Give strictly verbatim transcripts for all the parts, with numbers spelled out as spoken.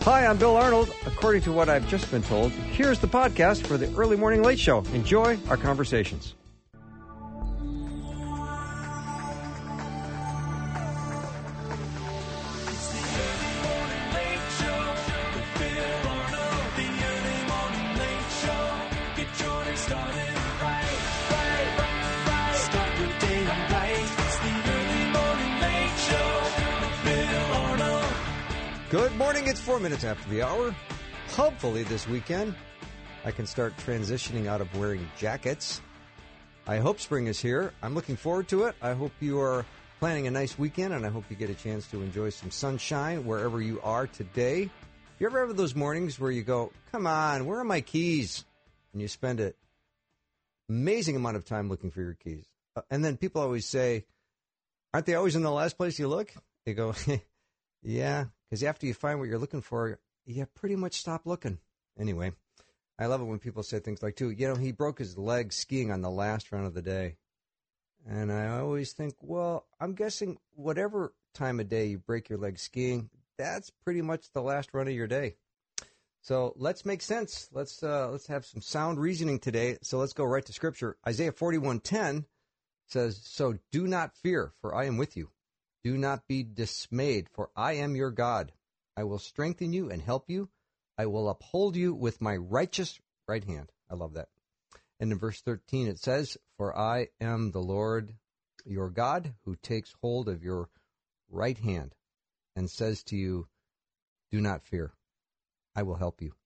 Hi, I'm Bill Arnold. According to what I've just been told, here's the podcast for the Early Morning Late Show. Enjoy our conversations. Good morning. It's four minutes after the hour. Hopefully this weekend I can start transitioning out of wearing jackets. I hope spring is here. I'm looking forward to it. I hope you are planning a nice weekend, and I hope you get a chance to enjoy some sunshine wherever you are today. You ever have those mornings where you go, come on, where are my keys? And you spend an amazing amount of time looking for your keys. And then people always say, aren't they always in the last place you look? They go, yeah. Because after you find what you're looking for, you pretty much stop looking. Anyway, I love it when people say things like, too, you know, he broke his leg skiing on the last run of the day. And I always think, well, I'm guessing whatever time of day you break your leg skiing, that's pretty much the last run of your day. So let's make sense. Let's uh, let's have some sound reasoning today. So let's go right to Scripture. Isaiah forty-one ten says, so do not fear, for I am with you. Do not be dismayed, for I am your God. I will strengthen you and help you. I will uphold you with my righteous right hand. I love that. And in verse thirteen it says, for I am the Lord your God, who takes hold of your right hand and says to you, do not fear. I will help you.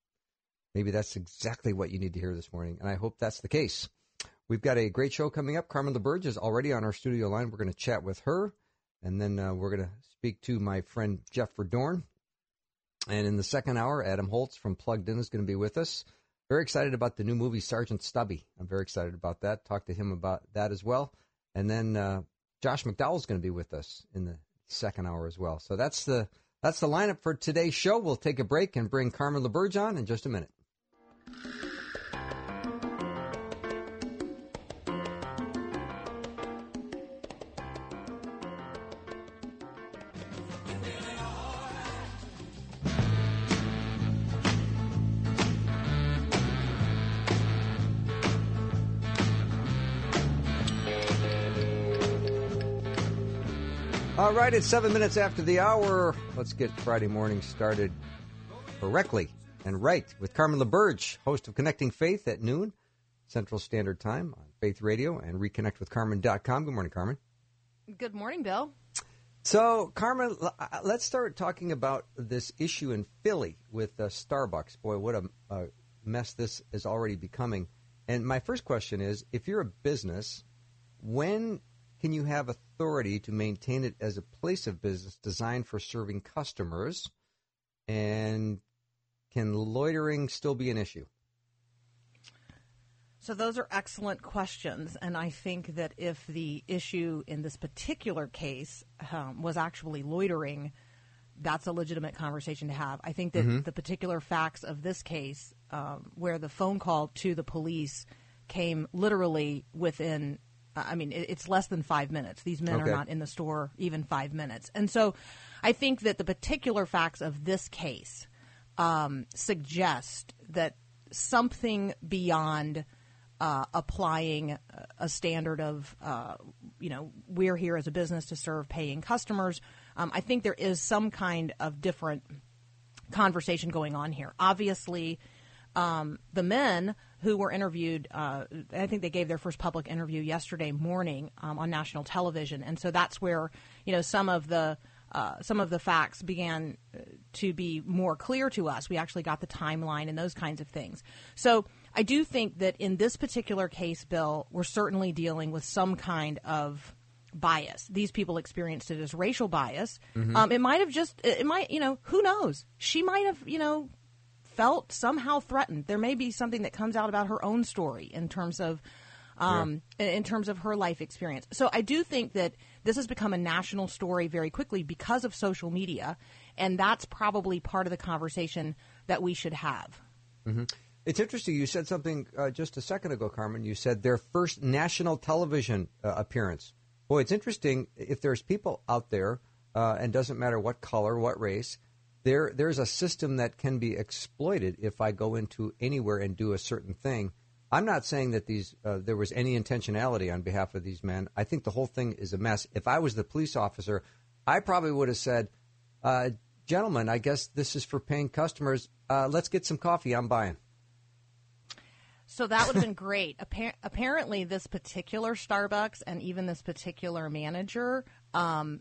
Maybe that's exactly what you need to hear this morning, and I hope that's the case. We've got a great show coming up. Carmen LaBerge is already on our studio line. We're going to chat with her. And then uh, we're going to speak to my friend Jeff Verdorn. And in the second hour, Adam Holtz from Plugged In is going to be with us. Very excited about the new movie, Sergeant Stubby. I'm very excited about that. Talk to him about that as well. And then uh, Josh McDowell is going to be with us in the second hour as well. So that's the that's the lineup for today's show. We'll take a break and bring Carmen LaBerge on in just a minute. All right, it's seven minutes after the hour. Let's get Friday morning started correctly and right with Carmen LaBerge, host of Connecting Faith at noon, Central Standard Time on Faith Radio and reconnect with carmen dot com. Good morning, Carmen. Good morning, Bill. So, Carmen, let's start talking about this issue in Philly with uh, Starbucks. Boy, what a, a mess this is already becoming. And my first question is, if you're a business, when can you have authority to maintain it as a place of business designed for serving customers? And can loitering still be an issue? So those are excellent questions. And I think that if the issue in this particular case um, was actually loitering, that's a legitimate conversation to have. I think that mm-hmm. the particular facts of this case, um, where the phone call to the police came literally within I mean, it's less than five minutes. These men okay. are not in the store even five minutes. And so I think that the particular facts of this case um, suggest that something beyond uh, applying a standard of, uh, you know, we're here as a business to serve paying customers, um, I think there is some kind of different conversation going on here. Obviously, um, the men who were interviewed, uh, I think they gave their first public interview yesterday morning um, on national television, and so that's where you know some of the uh, some of the facts began to be more clear to us. We actually got the timeline and those kinds of things. So I do think that in this particular case, Bill, we're certainly dealing with some kind of bias. These people experienced it as racial bias. Mm-hmm. Um, it might have just, it might, you know, who knows? She might have, you know, felt somehow threatened. There may be something that comes out about her own story in terms of um, yeah. in terms of her life experience. So I do think that this has become a national story very quickly because of social media, and that's probably part of the conversation that we should have. Mm-hmm. It's interesting. You said something uh, just a second ago, Carmen. You said their first national television uh, appearance. Boy, it's interesting if there's people out there, uh, and doesn't matter what color, what race, there there's a system that can be exploited if I go into anywhere and do a certain thing. I'm not saying that these uh, there was any intentionality on behalf of these men. I think the whole thing is a mess. If I was the police officer, I probably would have said, uh, gentlemen, I guess this is for paying customers. Uh, let's get some coffee. I'm buying. So that would have been great. Appar- apparently, this particular Starbucks and even this particular manager um,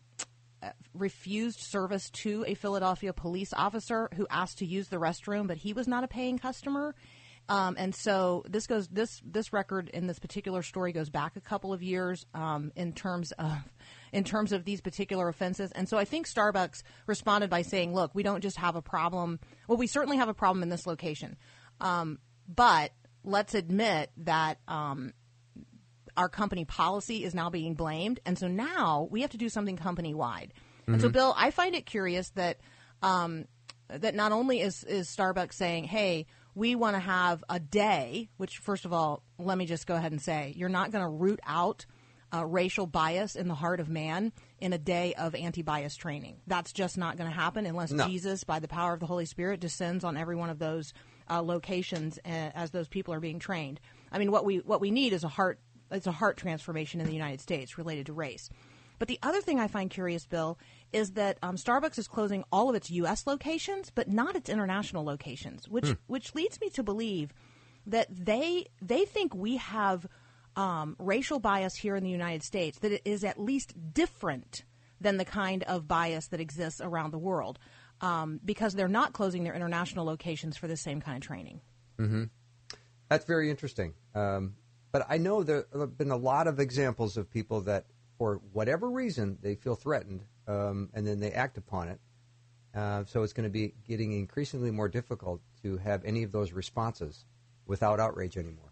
refused service to a Philadelphia police officer who asked to use the restroom, but he was not a paying customer. Um, and so this goes this this record in this particular story goes back a couple of years um, in terms of in terms of these particular offenses. And so I think Starbucks responded by saying, "Look, we don't just have a problem. Well, we certainly have a problem in this location, um, but let's admit that um, our company policy is now being blamed, and so now we have to do something company-wide." Mm-hmm. And so, Bill, I find it curious that um, that not only is, is Starbucks saying, hey, we want to have a day, which, first of all, let me just go ahead and say, you're not going to root out uh, racial bias in the heart of man in a day of anti-bias training. That's just not going to happen unless no. Jesus, by the power of the Holy Spirit, descends on every one of those uh, locations uh, as those people are being trained. I mean, what we what we need is a heart it's a heart transformation in the United States related to race. But the other thing I find curious, Bill, is that um, Starbucks is closing all of its U S locations, but not its international locations, which mm. which leads me to believe that they they think we have um, racial bias here in the United States that it is at least different than the kind of bias that exists around the world, um, because they're not closing their international locations for the same kind of training. Mm-hmm. That's very interesting. Um, but I know there have been a lot of examples of people that, for whatever reason, they feel threatened, um, and then they act upon it. Uh, so it's going to be getting increasingly more difficult to have any of those responses without outrage anymore.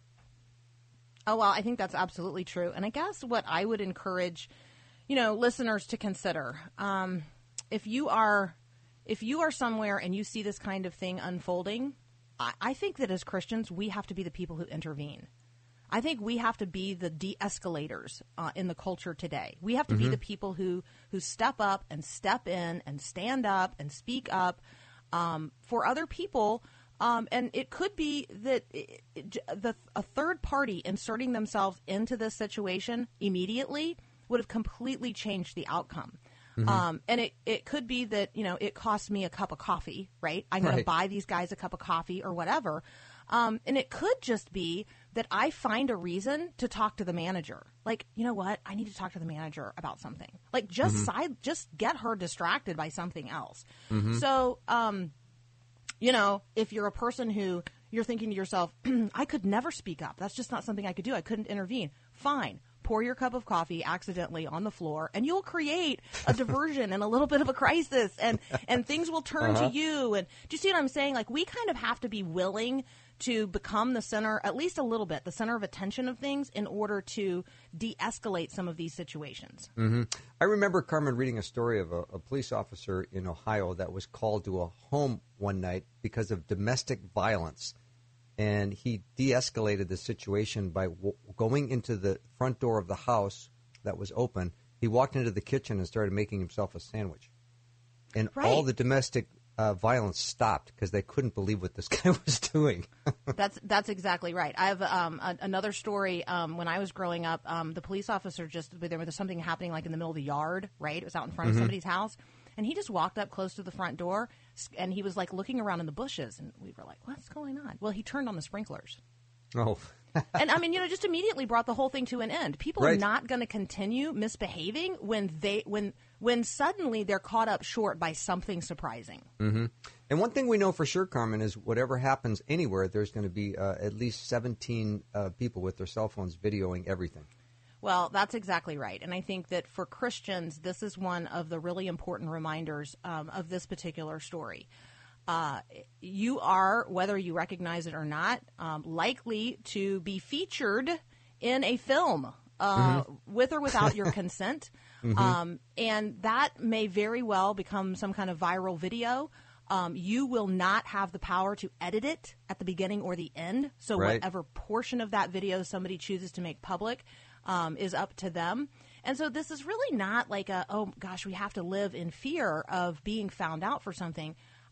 Oh, well, I think that's absolutely true. And I guess what I would encourage, you know, listeners to consider, um, if you are if you are somewhere and you see this kind of thing unfolding, I, I think that as Christians, we have to be the people who intervene. I think we have to be the de-escalators uh, in the culture today. We have to mm-hmm. be the people who, who step up and step in and stand up and speak up um, for other people. Um, and it could be that it, it, the, a third party inserting themselves into this situation immediately would have completely changed the outcome. Mm-hmm. Um, and it, it could be that, you know, it costs me a cup of coffee, right? I'm going right. to buy these guys a cup of coffee or whatever. Um, and it could just be that I find a reason to talk to the manager. Like, you know what? I need to talk to the manager about something. Like, just mm-hmm. side, just get her distracted by something else. Mm-hmm. So, um, you know, if you're a person who you're thinking to yourself, I could never speak up. That's just not something I could do. I couldn't intervene. Fine. Pour your cup of coffee accidentally on the floor, and you'll create a diversion and a little bit of a crisis, and, and things will turn uh-huh. to you. And do you see what I'm saying? Like, we kind of have to be willing to become the center, at least a little bit, the center of attention of things in order to de-escalate some of these situations. Mm-hmm. I remember, Carmen, reading a story of a, a police officer in Ohio that was called to a home one night because of domestic violence. And he de-escalated the situation by w- going into the front door of the house that was open. He walked into the kitchen and started making himself a sandwich. And right. all the domestic uh, violence stopped because they couldn't believe what this guy was doing. That's that's exactly right. I have um, a, another story. Um, when I was growing up, um, the police officer just, there was something happening like in the middle of the yard, right? It was out in front mm-hmm. of somebody's house. And he just walked up close to the front door, and he was, like, looking around in the bushes. And we were like, what's going on? Well, he turned on the sprinklers. Oh. And, I mean, you know, just immediately brought the whole thing to an end. People right. are not going to continue misbehaving when they when when suddenly they're caught up short by something surprising. Mm-hmm. And one thing we know for sure, Carmen, is whatever happens anywhere, there's going to be uh, at least seventeen uh, people with their cell phones videoing everything. Well, that's exactly right. And I think that for Christians, this is one of the really important reminders um, of this particular story. Uh, you are, whether you recognize it or not, um, likely to be featured in a film uh, mm-hmm. with or without your consent. Mm-hmm. Um, and that may very well become some kind of viral video. Um, you will not have the power to edit it at the beginning or the end. So right. whatever portion of that video somebody chooses to make public Um, is up to them. And so this is really not like a, oh, gosh, we have to live in fear of being found out for something.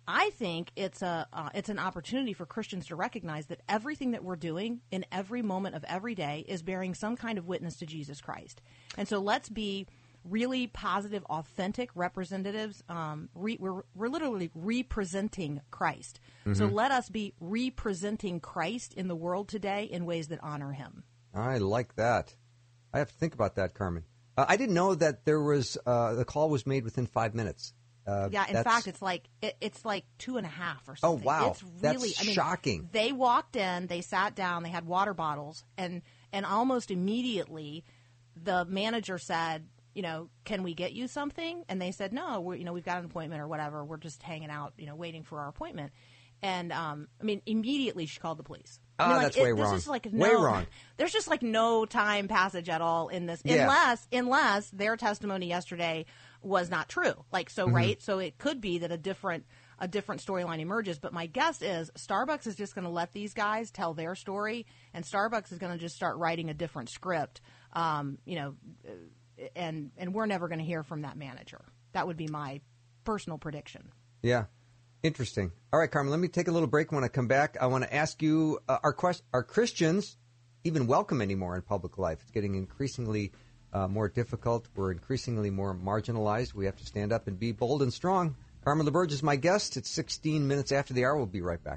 I think it's a uh, it's an opportunity for Christians to recognize that everything that we're doing in every moment of every day is bearing some kind of witness to Jesus Christ. And so let's be really positive, authentic representatives. Um, re, we're, we're literally representing Christ. Mm-hmm. So let us be representing Christ in the world today in ways that honor him. I like that. I have to think about that, Carmen. Uh, I didn't know that there was uh, the call was made within five minutes. Uh, yeah, in fact, it's like it, it's like two and a half or something. Oh, wow. It's really That's I mean, shocking. They walked in, they sat down, they had water bottles, and and almost immediately the manager said, you know, can we get you something? And they said, no, we're, you know, we've got an appointment or whatever. We're just hanging out, you know, waiting for our appointment. And, um, I mean, immediately she called the police. Ah, I mean, like, that's way it, wrong. Just like way no, wrong. There's just like no time passage at all in this, yeah. unless unless their testimony yesterday was not true. Like, so, mm-hmm. right? So it could be that a different a different storyline emerges. But my guess is Starbucks is just going to let these guys tell their story, and Starbucks is going to just start writing a different script, um, you know, and and we're never going to hear from that manager. That would be my personal prediction. Yeah. Interesting. All right, Carmen, let me take a little break. When I come back, I want to ask you, uh, are, quest- are Christians even welcome anymore in public life? It's getting increasingly uh, more difficult. We're increasingly more marginalized. We have to stand up and be bold and strong. Carmen LaBerge is my guest. It's sixteen minutes after the hour. We'll be right back.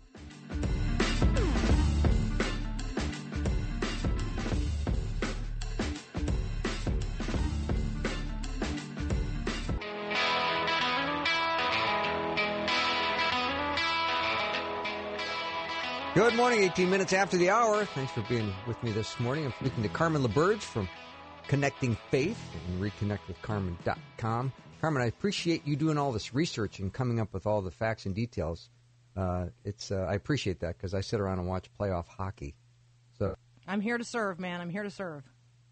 Good morning, eighteen minutes after the hour. Thanks for being with me this morning. I'm speaking to Carmen LaBerge from Connecting Faith and reconnect with carmen dot com. Carmen, I appreciate you doing all this research and coming up with all the facts and details. Uh, it's uh, I appreciate that because I sit around and watch playoff hockey. So I'm here to serve, man. I'm here to serve.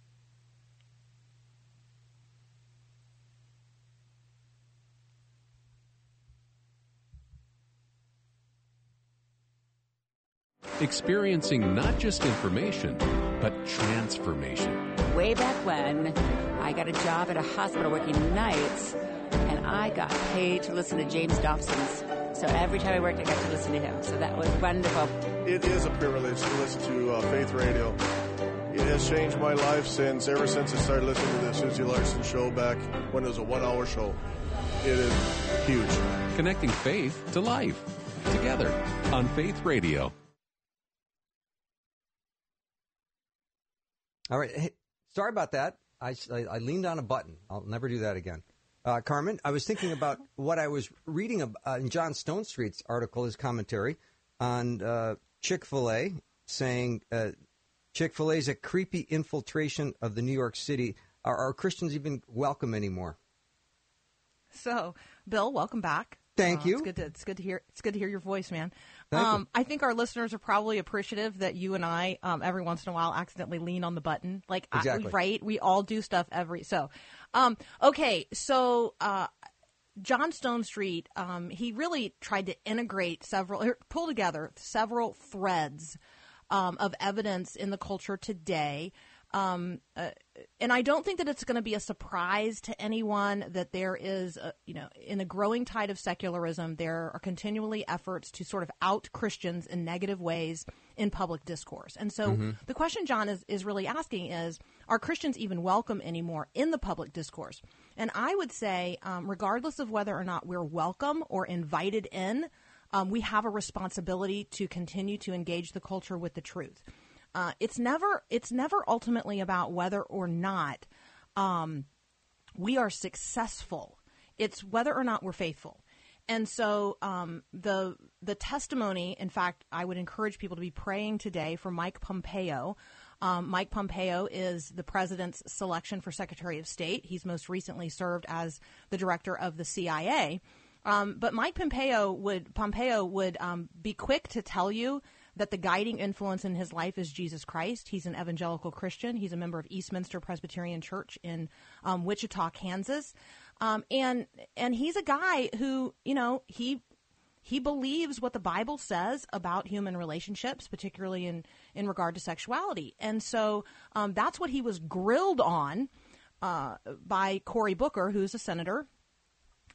Experiencing not just information, but transformation. Way back when, I got a job at a hospital working nights, and I got paid to listen to James Dobson's. So every time I worked, I got to listen to him. So that was wonderful. It is a privilege to listen to uh, Faith Radio. It has changed my life since, ever since I started listening to the Susie Larson show back when it was a one-hour show. It is huge. Connecting faith to life. Together on Faith Radio. All right. Hey, sorry about that. I, I, I leaned on a button. I'll never do that again. Uh, Carmen, I was thinking about what I was reading about, uh, in John Stone Street's article, his commentary on uh, Chick-fil-A, saying uh, Chick-fil-A is a creepy infiltration of the New York City. Are, are Christians even welcome anymore? So, Bill, welcome back. Thank uh, you. It's good to it's good to hear it's good to hear your voice, man. Thank um, you. I think our listeners are probably appreciative that you and I, um, every once in a while, accidentally lean on the button. Like, exactly. I, right? We all do stuff every so. Um, okay, so uh, John Stone Street, um, he really tried to integrate several, er, pull together several threads um, of evidence in the culture today. Um, uh, and I don't think that it's going to be a surprise to anyone that there is, a, you know, in the growing tide of secularism, there are continually efforts to sort of out Christians in negative ways in public discourse. And so mm-hmm. the question John is, is really asking is, are Christians even welcome anymore in the public discourse? And I would say, um, regardless of whether or not we're welcome or invited in, um, we have a responsibility to continue to engage the culture with the truth. Uh, it's never it's never ultimately about whether or not um, we are successful. It's whether or not we're faithful. And so um, the the testimony, in fact, I would encourage people to be praying today for Mike Pompeo. Um, Mike Pompeo is the president's selection for Secretary of State. He's most recently served as the director of the C I A. Um, but Mike Pompeo would Pompeo would um, be quick to tell you that the guiding influence in his life is Jesus Christ. He's an evangelical Christian. He's a member of Eastminster Presbyterian Church in um, Wichita, Kansas. Um, and and he's a guy who, you know, he he believes what the Bible says about human relationships, particularly in, in regard to sexuality. And so um, that's what he was grilled on uh, by Cory Booker, who's a senator.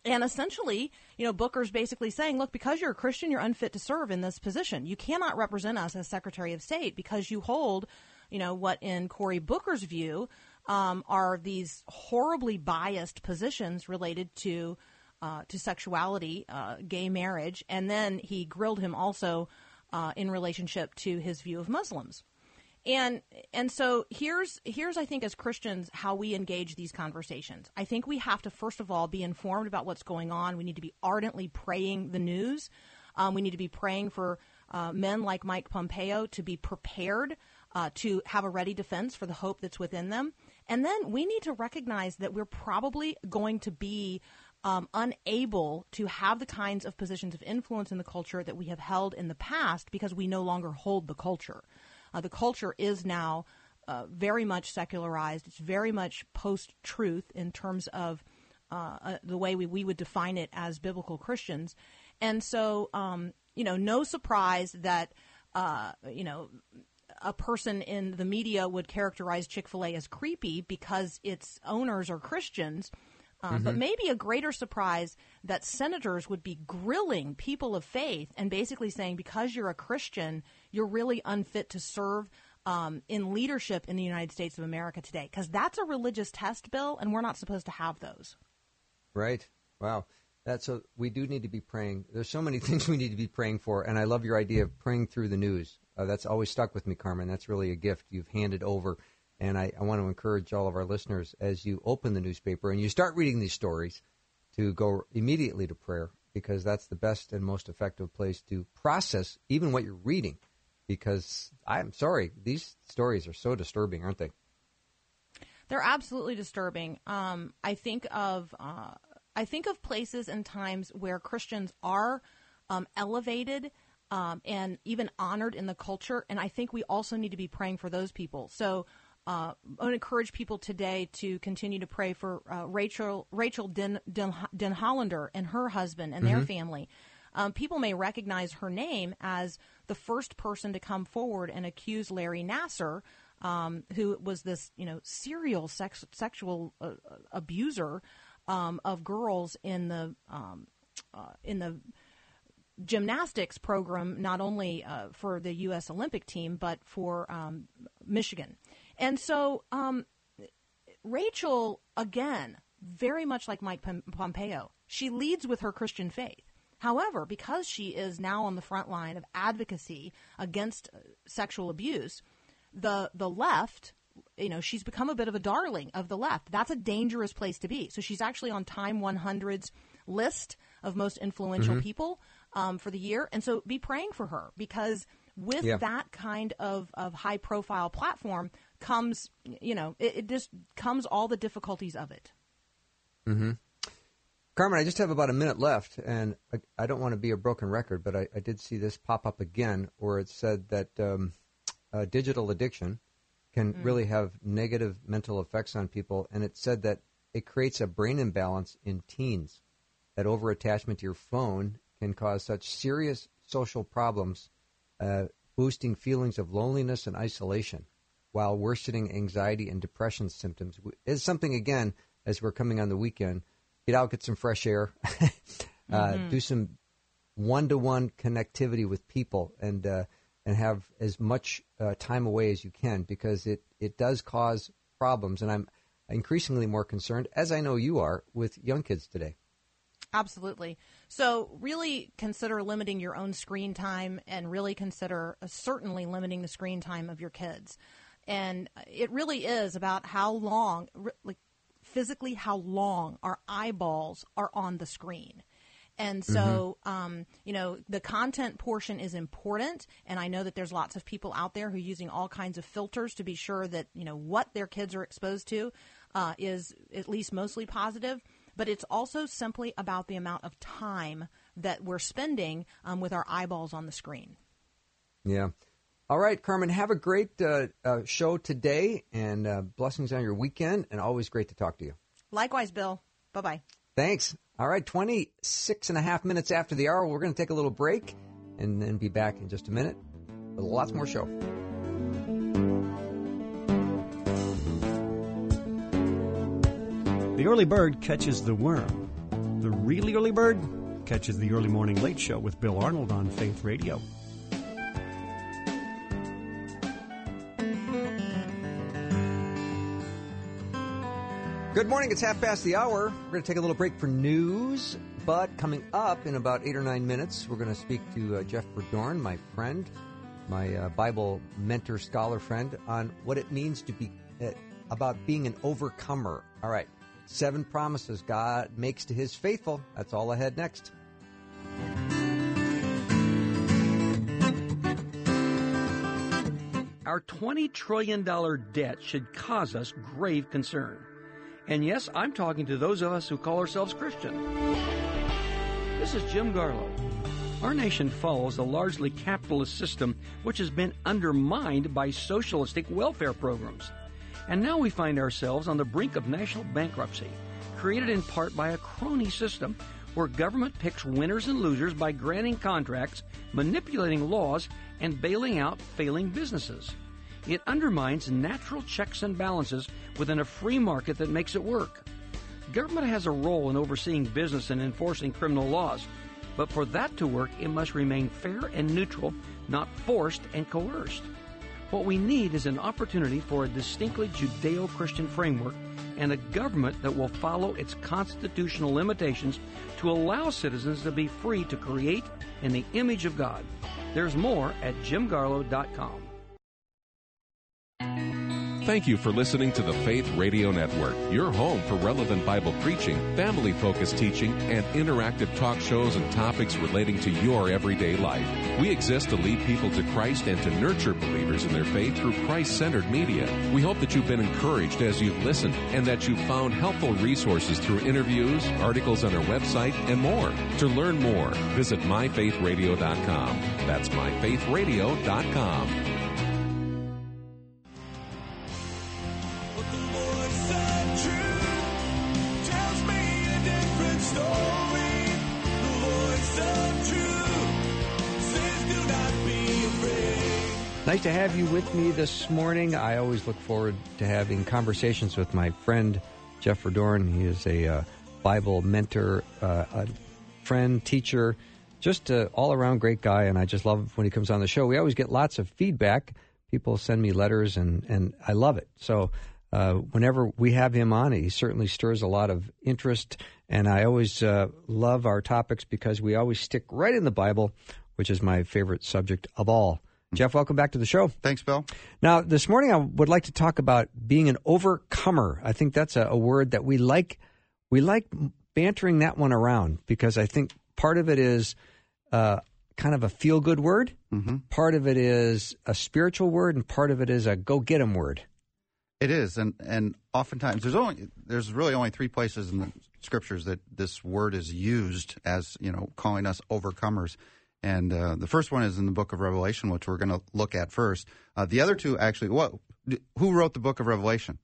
And essentially, you know, Booker's basically saying, look, because you're a Christian, you're unfit to serve in this position. You cannot represent us as Secretary of State because you hold, you know, what in Cory Booker's view um, are these horribly biased positions related to uh, to sexuality, uh, gay marriage. And then he grilled him also uh, in relationship to his view of Muslims. And and so here's, here's I think, as Christians, how we engage these conversations. I think we have to, first of all, be informed about what's going on. We need to be ardently praying the news. Um, we need to be praying for uh, men like Mike Pompeo to be prepared uh, to have a ready defense for the hope that's within them. And then we need to recognize that we're probably going to be um, unable to have the kinds of positions of influence in the culture that we have held in the past because we no longer hold the culture. Uh, the culture is now uh, very much secularized. It's very much post-truth in terms of uh, uh, the way we, we would define it as biblical Christians. And so, um, you know, no surprise that, uh, you know, a person in the media would characterize Chick-fil-A as creepy because its owners are Christians. Uh, mm-hmm. But maybe a greater surprise that senators would be grilling people of faith and basically saying, because you're a Christian, you're really unfit to serve um, in leadership in the United States of America today. Because that's a religious test, Bill, and we're not supposed to have those. Right. Wow. That's a, we do need to be praying. There's so many things we need to be praying for, and I love your idea of praying through the news. Uh, that's always stuck with me, Carmen. That's really a gift you've handed over. And I, I want to encourage all of our listeners, as you open the newspaper and you start reading these stories, to go immediately to prayer, because that's the best and most effective place to process even what you're reading. Because I'm sorry, these stories are so disturbing, aren't they? They're absolutely disturbing. Um, I think of uh, I think of places and times where Christians are um, elevated um, and even honored in the culture, and I think we also need to be praying for those people. So. Uh, I would encourage people today to continue to pray for uh, Rachel Rachel Den, Den, Den Hollander and her husband and mm-hmm. their family. Um, people may recognize her name as the first person to come forward and accuse Larry Nassar, um, who was this, you know, serial sex, sexual uh, abuser um, of girls in the um, uh, in the gymnastics program, not only uh, for the U S Olympic team but for um, Michigan. And so um, Rachel, again, very much like Mike Pompeo, she leads with her Christian faith. However, because she is now on the front line of advocacy against sexual abuse, the the left, you know, she's become a bit of a darling of the left. That's a dangerous place to be. So she's actually on Time one hundred's list of most influential mm-hmm. people um, for the year. And so be praying for her, because with yeah. that kind of, of high-profile platform comes, you know, it, it just comes all the difficulties of it. Mm-hmm. Carmen, I just have about a minute left, and I, I don't want to be a broken record, but I, I did see this pop up again where it said that um, uh, digital addiction can mm. really have negative mental effects on people, and it said that it creates a brain imbalance in teens, that over-attachment to your phone can cause such serious social problems, uh, boosting feelings of loneliness and isolation, while worsening anxiety and depression symptoms. Is something, again, as we're coming on the weekend, get out, get some fresh air, uh, mm-hmm. do some one-to-one connectivity with people, and uh, and have as much uh, time away as you can, because it, it does cause problems. And I'm increasingly more concerned, as I know you are, with young kids today. Absolutely. So really consider limiting your own screen time, and really consider uh, certainly limiting the screen time of your kids. And it really is about how long, like physically how long our eyeballs are on the screen. And so, mm-hmm. um, you know, the content portion is important. And I know that there's lots of people out there who are using all kinds of filters to be sure that, you know, what their kids are exposed to uh, is at least mostly positive. But it's also simply about the amount of time that we're spending um, with our eyeballs on the screen. Yeah. All right, Carmen, have a great uh, uh, show today, and uh, blessings on your weekend, and always great to talk to you. Likewise, Bill. Bye-bye. Thanks. All right, twenty-six and a half minutes after the hour, we're going to take a little break and then be back in just a minute with lots more show. The early bird catches the worm. The really early bird catches the early morning late show with Bill Arnold on Faith Radio. Good morning. It's half past the hour. We're going to take a little break for news, but coming up in about eight or nine minutes, we're going to speak to uh, Jeff Verdorn, my friend, my uh, Bible mentor, scholar friend, on what it means to be uh, about being an overcomer. All right. Seven promises God makes to his faithful. That's all ahead next. Our twenty trillion dollars debt should cause us grave concern. And yes, I'm talking to those of us who call ourselves Christian. This is Jim Garlow. Our nation follows a largely capitalist system which has been undermined by socialistic welfare programs. And now we find ourselves on the brink of national bankruptcy, created in part by a crony system where government picks winners and losers by granting contracts, manipulating laws, and bailing out failing businesses. It undermines natural checks and balances within a free market that makes it work. Government has a role in overseeing business and enforcing criminal laws, but for that to work, it must remain fair and neutral, not forced and coerced. What we need is an opportunity for a distinctly Judeo-Christian framework and a government that will follow its constitutional limitations to allow citizens to be free to create in the image of God. There's more at jim garlow dot com. Thank you for listening to the Faith Radio Network, your home for relevant Bible preaching, family-focused teaching, and interactive talk shows and topics relating to your everyday life. We exist to lead people to Christ and to nurture believers in their faith through Christ-centered media. We hope that you've been encouraged as you've listened and that you've found helpful resources through interviews, articles on our website, and more. To learn more, visit my faith radio dot com. That's my faith radio dot com. Nice to have you with me this morning. I always look forward to having conversations with my friend, Jeff Verdorn. He is a uh, Bible mentor, uh, a friend, teacher, just an all-around great guy, and I just love when he comes on the show. We always get lots of feedback. People send me letters, and, and I love it. So uh, whenever we have him on, he certainly stirs a lot of interest, and I always uh, love our topics because we always stick right in the Bible, which is my favorite subject of all. Jeff, welcome back to the show. Thanks, Bill. Now, this morning I would like to talk about being an overcomer. I think that's a, a word that we like. We like bantering that one around because I think part of it is uh, kind of a feel-good word. Mm-hmm. Part of it is a spiritual word, and part of it is a go-get-'em word. It is, and and oftentimes there's only there's really only three places in the Scriptures that this word is used as, you know, calling us overcomers. And uh, the first one is in the book of Revelation, which we're going to look at first. Uh, the other two, actually, what? Who wrote the book of Revelation?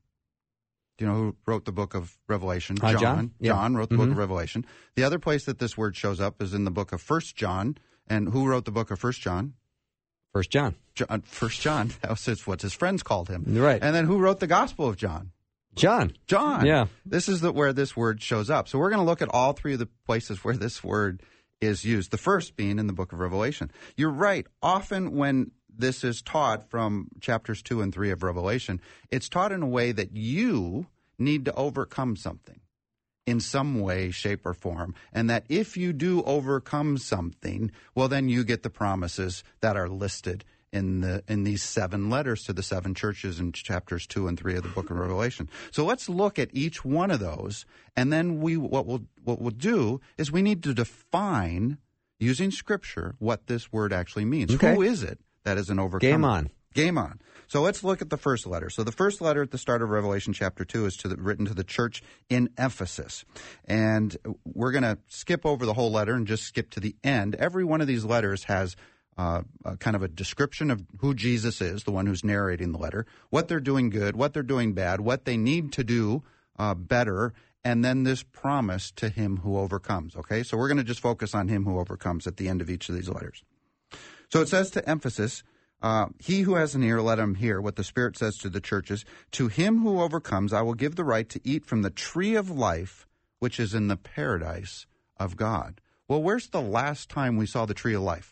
Do you know who wrote the book of Revelation? Uh, John. John, yeah. John wrote the mm-hmm. book of Revelation. The other place that this word shows up is in the book of First John. And who wrote the book of First John? First John. John First John. That was his, what his friends called him. Right. And then who wrote the Gospel of John? John. John. Yeah. This is the, where this word shows up. So we're going to look at all three of the places where this word is used, the first being in the book of Revelation. You're right. Often when this is taught from chapters two and three of Revelation, it's taught in a way that you need to overcome something in some way, shape, or form, and that if you do overcome something, well, then you get the promises that are listed in the in these seven letters to the seven churches in chapters two and three of the book of Revelation. So let's look at each one of those, and then we what we'll what we'll do is we need to define using Scripture what this word actually means. Okay. Who is it that is an overcomer? Game on. Game on. So let's look at the first letter. So the first letter at the start of Revelation chapter two is to the, written to the church in Ephesus. And we're going to skip over the whole letter and just skip to the end. Every one of these letters has Uh, uh, kind of a description of who Jesus is, the one who's narrating the letter, what they're doing good, what they're doing bad, what they need to do uh, better, and then this promise to him who overcomes, okay? So we're going to just focus on him who overcomes at the end of each of these letters. So it says to Ephesus, uh, he who has an ear, let him hear what the Spirit says to the churches. To him who overcomes, I will give the right to eat from the tree of life, which is in the paradise of God. Well, where's the last time we saw the tree of life?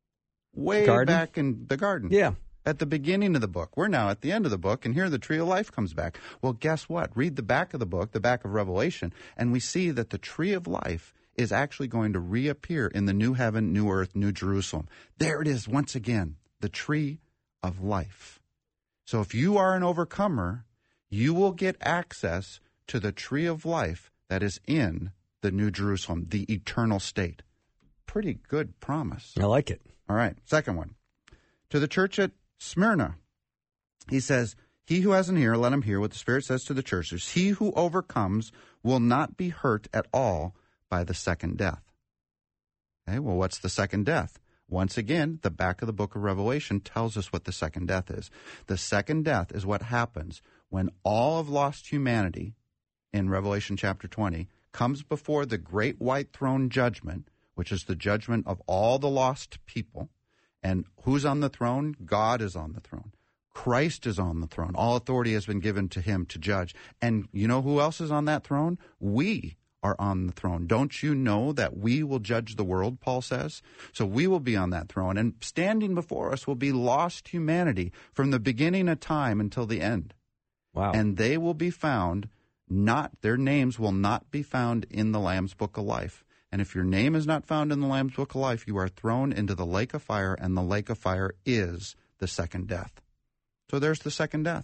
Way Garden? back in the garden. Yeah. At the beginning of the book. We're now at the end of the book, and here the tree of life comes back. Well, guess what? Read the back of the book, the back of Revelation, and we see that the tree of life is actually going to reappear in the new heaven, new earth, new Jerusalem. There it is once again, the tree of life. So if you are an overcomer, you will get access to the tree of life that is in the New Jerusalem, the eternal state. Pretty good promise. I like it. All right, second one. To the church at Smyrna, he says, he who has an ear, let him hear what the Spirit says to the churches. He who overcomes will not be hurt at all by the second death. Okay, well, what's the second death? Once again, the back of the book of Revelation tells us what the second death is. The second death is what happens when all of lost humanity, in Revelation chapter twenty, comes before the great white throne judgment, which is the judgment of all the lost people. And who's on the throne? God is on the throne. Christ is on the throne. All authority has been given to him to judge. And you know who else is on that throne? We are on the throne. Don't you know that we will judge the world, Paul says? So we will be on that throne. And standing before us will be lost humanity from the beginning of time until the end. Wow. And they will be found not, their names will not be found in the Lamb's Book of Life. And if your name is not found in the Lamb's Book of Life, you are thrown into the lake of fire, and the lake of fire is the second death. So there's the second death.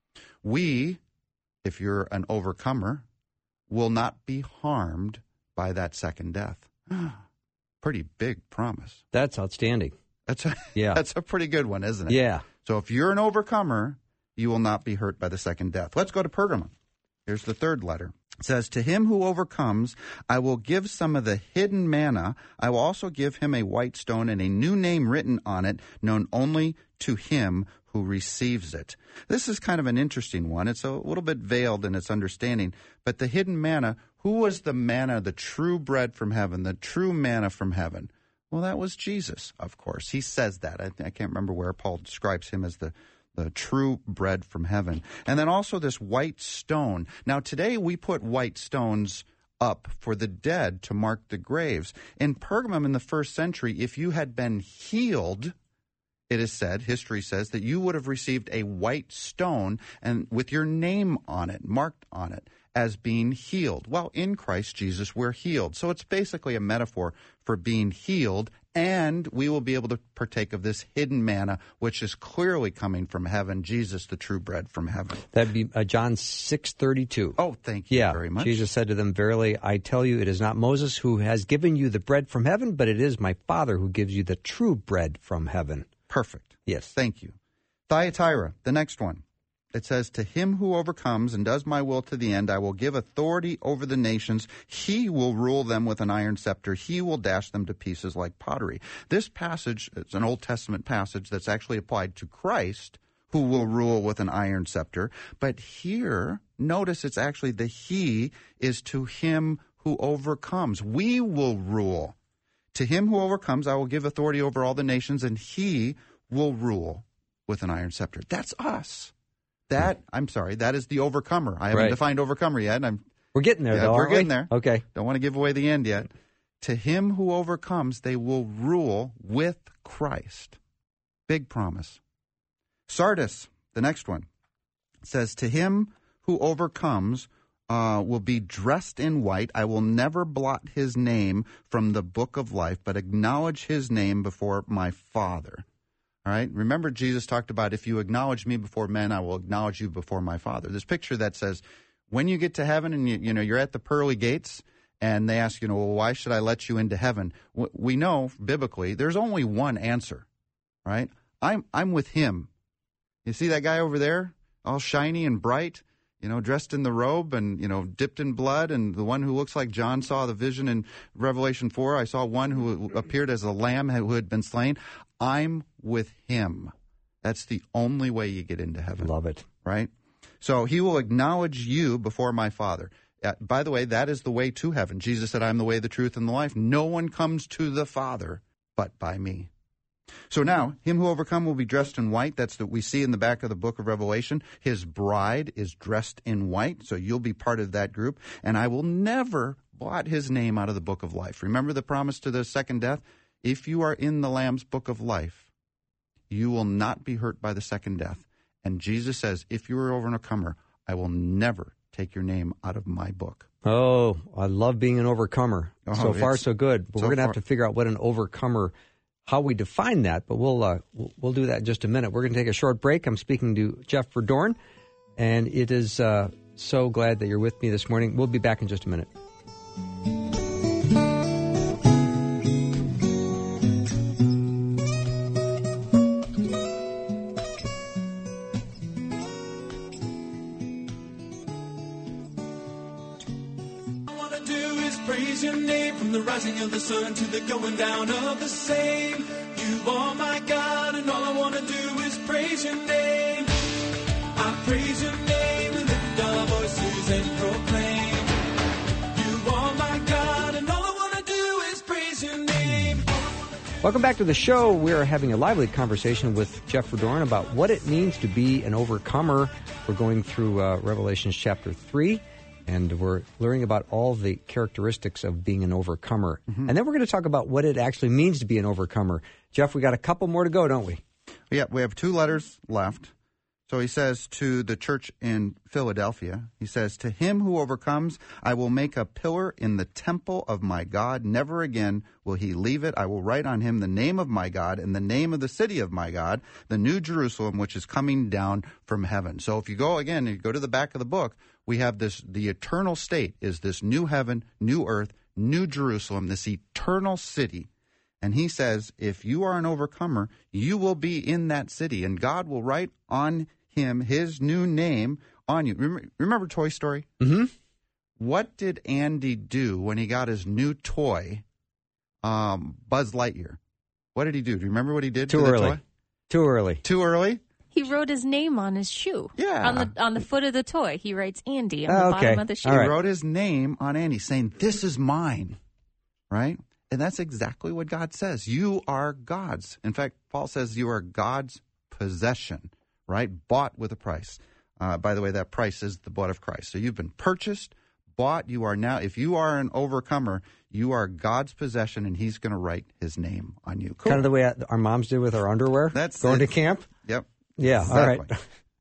We, if you're an overcomer, will not be harmed by that second death. Pretty big promise. That's outstanding. That's a, yeah. That's a pretty good one, isn't it? Yeah. So if you're an overcomer, you will not be hurt by the second death. Let's go to Pergamum. Here's the third letter. It says, to him who overcomes, I will give some of the hidden manna. I will also give him a white stone and a new name written on it, known only to him who receives it. This is kind of an interesting one. It's a little bit veiled in its understanding. But the hidden manna, who was the manna, the true bread from heaven, the true manna from heaven? Well, that was Jesus, of course. He says that. I, I can't remember where Paul describes him as the the true bread from heaven. And then also this white stone. Now, today we put white stones up for the dead to mark the graves. In Pergamum in the first century, if you had been healed, it is said, history says, that you would have received a white stone and with your name on it, marked on it, as being healed. Well, in Christ Jesus, we're healed. So it's basically a metaphor for being healed, and we will be able to partake of this hidden manna, which is clearly coming from heaven, Jesus, the true bread from heaven. That'd be uh, John six thirty-two. Oh, thank you yeah, very much. Jesus said to them, verily, I tell you, it is not Moses who has given you the bread from heaven, but it is my Father who gives you the true bread from heaven. Perfect. Yes. Thank you. Thyatira, the next one. It says, to him who overcomes and does my will to the end, I will give authority over the nations. He will rule them with an iron scepter. He will dash them to pieces like pottery. This passage, it's an Old Testament passage that's actually applied to Christ, who will rule with an iron scepter. But here, notice it's actually the he is to him who overcomes. We will rule. To him who overcomes, I will give authority over all the nations, and he will rule with an iron scepter. That's us. That, I'm sorry, that is the overcomer. I haven't right. defined overcomer yet. And I'm, we're getting there, yeah, though, We're aren't getting we? there. Okay. Don't want to give away the end yet. To him who overcomes, they will rule with Christ. Big promise. Sardis, the next one, says, to him who overcomes uh, will be dressed in white. I will never blot his name from the book of life, but acknowledge his name before my Father. All right. Remember, Jesus talked about, if you acknowledge me before men, I will acknowledge you before my Father. This picture that says, when you get to heaven and you, you know you're at the pearly gates, and they ask, you know, well, why should I let you into heaven? We know biblically there's only one answer. Right? I'm I'm with him. You see that guy over there, all shiny and bright, you know, dressed in the robe and, you know, dipped in blood, and the one who looks like John saw the vision in Revelation four. I saw one who appeared as a lamb who had been slain. I'm with him. That's the only way you get into heaven. Love it. Right? So he will acknowledge you before my Father. Uh, by the way, that is the way to heaven. Jesus said, I'm the way, the truth, and the life. No one comes to the Father but by me. So now, him who overcome will be dressed in white. That's what we see in the back of the book of Revelation. His bride is dressed in white, so you'll be part of that group. And I will never blot his name out of the book of life. Remember the promise to the second death? If you are in the Lamb's book of life, you will not be hurt by the second death. And Jesus says, if you are an overcomer, I will never take your name out of my book. Oh, I love being an overcomer. Oh, so far, so good. But so we're going to have far. to figure out what an overcomer, how we define that. But we'll, uh, we'll we'll do that in just a minute. We're going to take a short break. I'm speaking to Jeff Verdorn, and it is uh, so glad that you're with me this morning. We'll be back in just a minute. Praise your name from the rising of the sun to the going down of the same. You are my God, and all I want to do is praise your name. I praise your name and lift our voices and proclaim. You are my God, and all I want to do is praise your name. Welcome back to the show. We're having a lively conversation with Jeff Verdorn about what it means to be an overcomer. We're going through uh, Revelation chapter three. And we're learning about all the characteristics of being an overcomer. Mm-hmm. And then we're going to talk about what it actually means to be an overcomer. Jeff, we got a couple more to go, don't we? Yeah, we have two letters left. So he says to the church in Philadelphia, he says, to him who overcomes, I will make a pillar in the temple of my God. Never again will he leave it. I will write on him the name of my God and the name of the city of my God, the new Jerusalem, which is coming down from heaven. So if you go again, you go to the back of the book, we have this, the eternal state is this new heaven, new earth, new Jerusalem, this eternal city. And he says, if you are an overcomer, you will be in that city, and God will write on him his new name on you. Remember, remember Toy Story? Mm-hmm. What did Andy do when he got his new toy, um, Buzz Lightyear? What did he do? Do you remember what he did Too to the early. toy? Too early. Too early? He wrote his name on his shoe. Yeah. On the on the foot of the toy, he writes Andy on Oh, the okay. bottom of the shoe. All right. He wrote his name on Andy, saying, this is mine, right? And that's exactly what God says. You are God's. In fact, Paul says you are God's possession, right? Bought with a price. Uh, by the way, that price is the blood of Christ. So you've been purchased, bought. You are now, if you are an overcomer, you are God's possession, and he's going to write his name on you. Cool. Kind of the way our moms did with our underwear. That's going it. to camp. Yep. Yeah. Exactly. All right.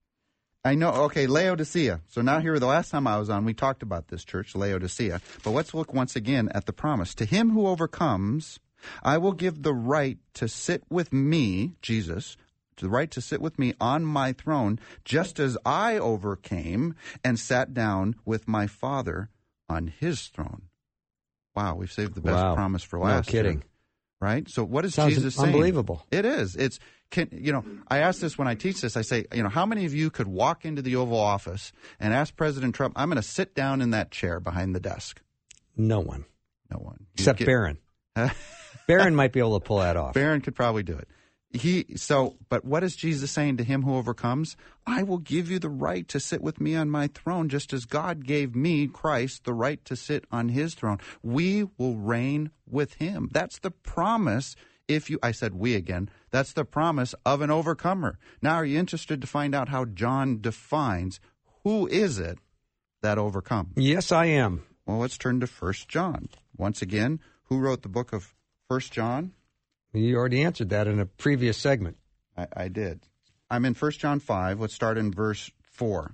I know. Okay, Laodicea. So now here, the last time I was on, we talked about this church, Laodicea. But let's look once again at the promise. To him who overcomes, I will give the right to sit with me, Jesus, the right to sit with me on my throne, just as I overcame and sat down with my Father on his throne. Wow, we've saved the best Wow. promise for No last. kidding. Here, right? So what is Sounds Jesus saying? unbelievable. It is. It's can you know, I ask this when I teach this, I say, you know, how many of you could walk into the Oval Office and ask President Trump, I'm going to sit down in that chair behind the desk? No one. No one. You Except get- Barron. Barron might be able to pull that off. Barron could probably do it. He so, but what is Jesus saying to him who overcomes? I will give you the right to sit with me on my throne, just as God gave me, Christ, the right to sit on his throne. We will reign with him. That's the promise. If you, I said we again, that's the promise of an overcomer. Now, are you interested to find out how John defines who is it that overcomes? Yes, I am. Well, let's turn to First John. Once again, who wrote the book of First John? You already answered that in a previous segment. I, I did. I'm in First John five. Let's start in verse four.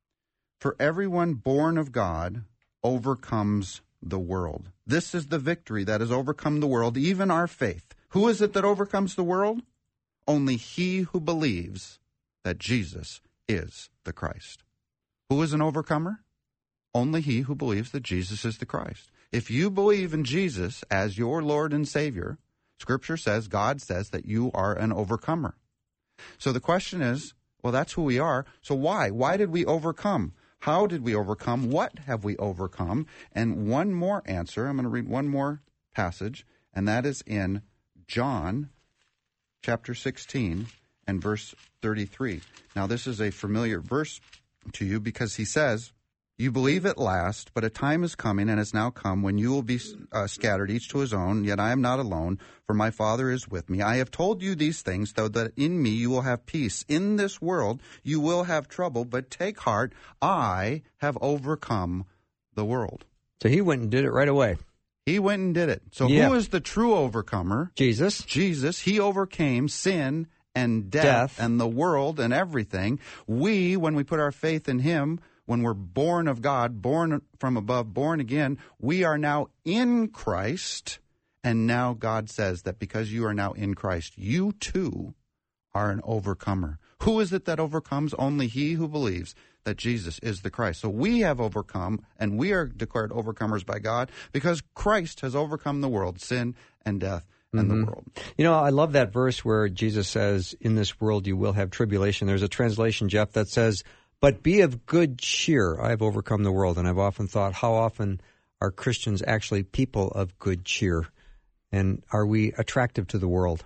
For everyone born of God overcomes the world. This is the victory that has overcome the world, even our faith. Who is it that overcomes the world? Only he who believes that Jesus is the Christ. Who is an overcomer? Only he who believes that Jesus is the Christ. If you believe in Jesus as your Lord and Savior, Scripture says, God says that you are an overcomer. So the question is, well, that's who we are. So why? Why did we overcome? How did we overcome? What have we overcome? And one more answer, I'm going to read one more passage, and that is in John chapter sixteen and verse thirty-three. Now, this is a familiar verse to you because he says, You believe at last, but a time is coming and has now come when you will be uh, scattered, each to his own, yet I am not alone, for my Father is with me. I have told you these things, though that in me you will have peace. In this world you will have trouble, but take heart, I have overcome the world. So he went and did it right away. He went and did it. So yeah. who is the true overcomer? Jesus. Jesus. He overcame sin and death, death and the world and everything. We, when we put our faith in him, when we're born of God, born from above, born again, we are now in Christ. And now God says that because you are now in Christ, you too are an overcomer. Who is it that overcomes? Only he who believes that Jesus is the Christ. So we have overcome, and we are declared overcomers by God because Christ has overcome the world, sin and death and mm-hmm. the world. You know, I love that verse where Jesus says, in this world you will have tribulation. There's a translation, Jeff, that says, but be of good cheer. I have overcome the world. And I've often thought, how often are Christians actually people of good cheer? And are we attractive to the world?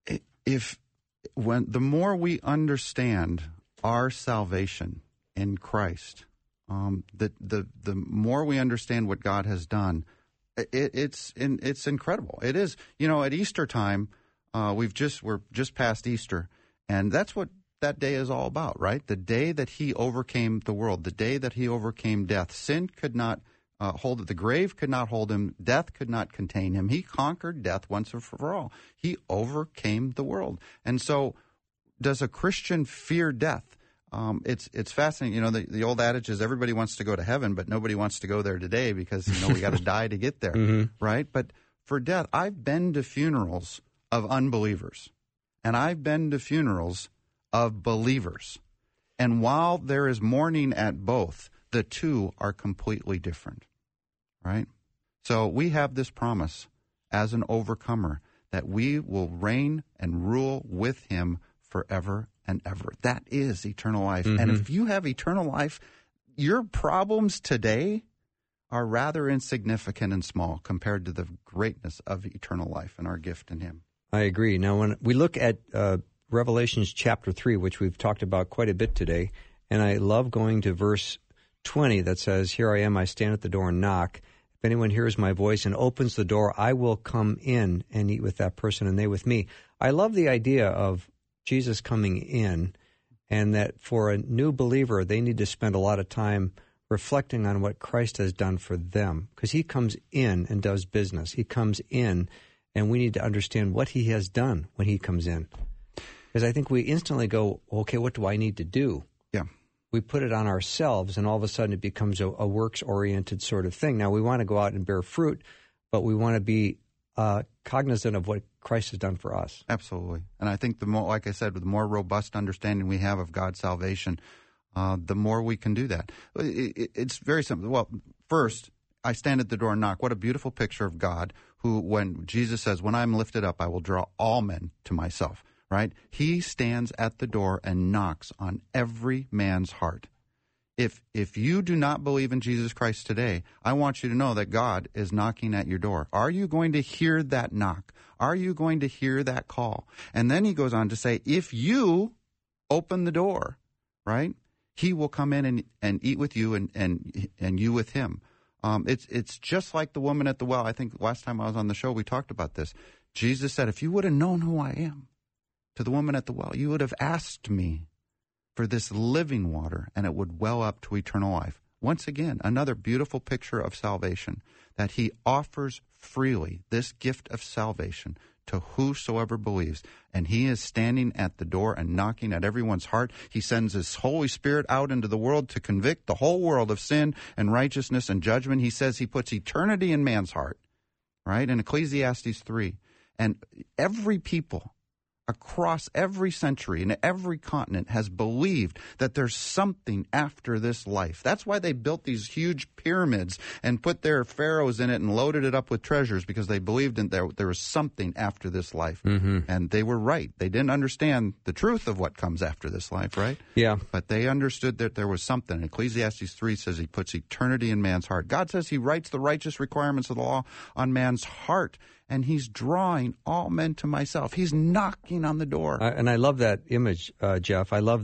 If when the more we understand our salvation in Christ, um, the the the more we understand what God has done, it, it's in, it's incredible. It is. You know, at Easter time, uh, we've just we're just past Easter, and that's what that day is all about, right? The day that he overcame the world, the day that he overcame death. Sin could not uh, hold it. The grave could not hold him. Death could not contain him. He conquered death once and for all. He overcame the world. And so does a Christian fear death? Um, it's it's fascinating. You know, the, the old adage is everybody wants to go to heaven, but nobody wants to go there today because, you know, we got to die to get there, mm-hmm. right? But for death, I've been to funerals of unbelievers, and I've been to funerals of believers. And while there is mourning at both, the two are completely different, right? So we have this promise as an overcomer that we will reign and rule with him forever and ever. That is eternal life. Mm-hmm. And if you have eternal life, your problems today are rather insignificant and small compared to the greatness of eternal life and our gift in him. I agree. Now, when we look at uh, Revelations chapter three, which we've talked about quite a bit today, and I love going to verse twenty that says, here I am, I stand at the door and knock. If anyone hears my voice and opens the door, I will come in and eat with that person and they with me. I love the idea of Jesus coming in, and that for a new believer, they need to spend a lot of time reflecting on what Christ has done for them, because he comes in and does business. He comes in, and we need to understand what he has done when he comes in. Because I think we instantly go, okay, what do I need to do? Yeah. We put it on ourselves, and all of a sudden it becomes a, a works-oriented sort of thing. Now, we want to go out and bear fruit, but we want to be uh, cognizant of what Christ has done for us. Absolutely. And I think the more, like I said, the more robust understanding we have of God's salvation, uh, the more we can do that. It, it, it's very simple. Well, first, I stand at the door and knock. What a beautiful picture of God who, when Jesus says, when I'm lifted up, I will draw all men to myself, right? He stands at the door and knocks on every man's heart. If if you do not believe in Jesus Christ today, I want you to know that God is knocking at your door. Are you going to hear that knock? Are you going to hear that call? And then he goes on to say, if you open the door, right, he will come in and, and eat with you and, and, and you with him. Um, it's it's just like the woman at the well. I think last time I was on the show, we talked about this. Jesus said, if you would have known who I am, to the woman at the well, you would have asked me for this living water, and it would well up to eternal life. Once again, another beautiful picture of salvation, that he offers freely this gift of salvation to whosoever believes. And he is standing at the door and knocking at everyone's heart. He sends his Holy Spirit out into the world to convict the whole world of sin and righteousness and judgment. He says he puts eternity in man's heart, right? In Ecclesiastes three. And every people across every century and every continent has believed that there's something after this life. That's why they built these huge pyramids and put their pharaohs in it and loaded it up with treasures, because they believed in there, there was something after this life. Mm-hmm. And they were right. They didn't understand the truth of what comes after this life, right? Yeah. But they understood that there was something. Ecclesiastes three says he puts eternity in man's heart. God says he writes the righteous requirements of the law on man's heart. And he's drawing all men to myself. He's knocking on the door. Uh, and I love that image, uh, Jeff. I love the,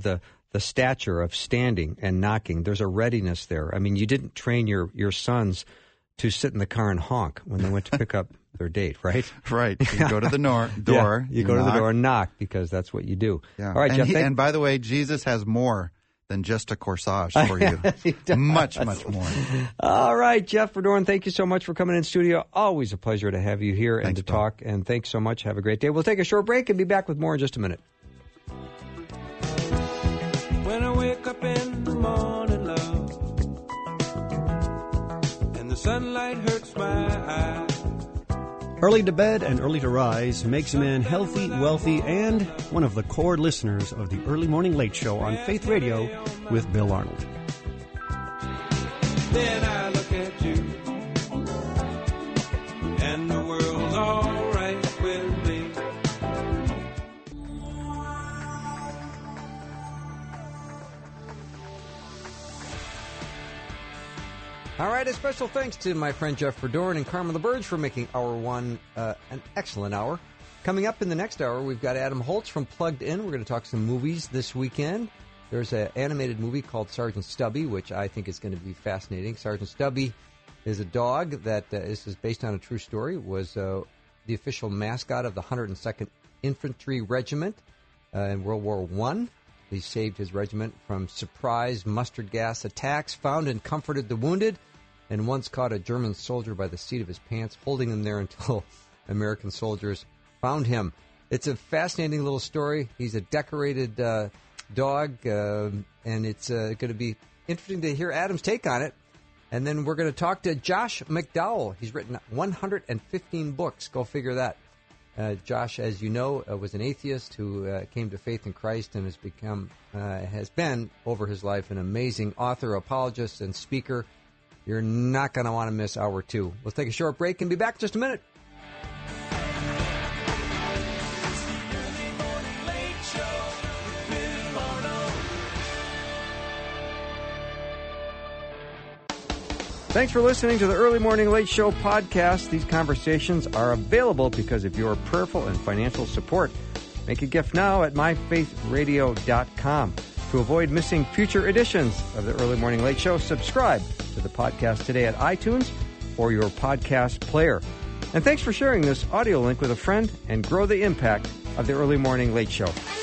the stature of standing and knocking. There's a readiness there. I mean, you didn't train your, your sons to sit in the car and honk when they went to pick up their date, right? Right. You go to the nor- door. Yeah, you, you go knock. to the door and knock because that's what you do. Yeah. All right, and Jeff. he, thank- and by the way, Jesus has more than just a corsage for you. Much, much more. All right, Jeff Verdoorn, thank you so much for coming in studio. Always a pleasure to have you here and Thanks, to Bob. talk. And thanks so much. Have a great day. We'll take a short break and be back with more in just a minute. When I wake up in the morning, love, and the sunlight hurts my eyes. Early to bed and early to rise makes a man healthy, wealthy, and one of the core listeners of the Early Morning Late Show on Faith Radio with Bill Arnold. Then I look at you, and the world's all right with me. All right, a special thanks to my friend Jeff Verdoorn and Carmen LaBerge for making Hour one uh, an excellent hour. Coming up in the next hour, we've got Adam Holtz from Plugged In. We're going to talk some movies this weekend. There's an animated movie called Sergeant Stubby, which I think is going to be fascinating. Sergeant Stubby is a dog that uh, is, is based on a true story, was uh, the official mascot of the one hundred second Infantry Regiment uh, in World War One. He saved his regiment from surprise mustard gas attacks, found and comforted the wounded, and once caught a German soldier by the seat of his pants, holding him there until American soldiers found him. It's a fascinating little story. He's a decorated uh, dog, uh, and it's uh, going to be interesting to hear Adam's take on it. And then we're going to talk to Josh McDowell. He's written one hundred fifteen books. Go figure that. Uh, Josh, as you know, uh, was an atheist who uh, came to faith in Christ and has become, uh, has been over his life, an amazing author, apologist, and speaker. You're not going to want to miss hour two. We'll take a short break and be back in just a minute. Thanks for listening to the Early Morning Late Show podcast. These conversations are available because of your prayerful and financial support. Make a gift now at my faith radio dot com. To avoid missing future editions of the Early Morning Late Show, subscribe to the podcast today at iTunes or your podcast player. And thanks for sharing this audio link with a friend and grow the impact of the Early Morning Late Show.